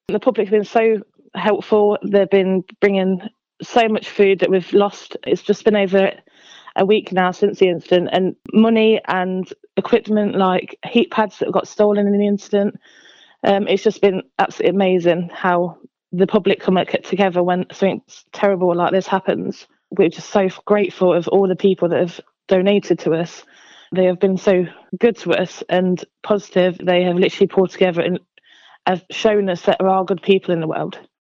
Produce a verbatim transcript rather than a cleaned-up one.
The public have been so helpful. They've been bringing so much food that we've lost. It's just been over a week now since the incident, and money and equipment like heat pads that got stolen in the incident. Um, it's just been absolutely amazing how the public come together when something terrible like this happens. We're just so grateful of all the people that have donated to us. They have been so good to us and positive. They have literally pulled together and have shown us that there are good people in the world.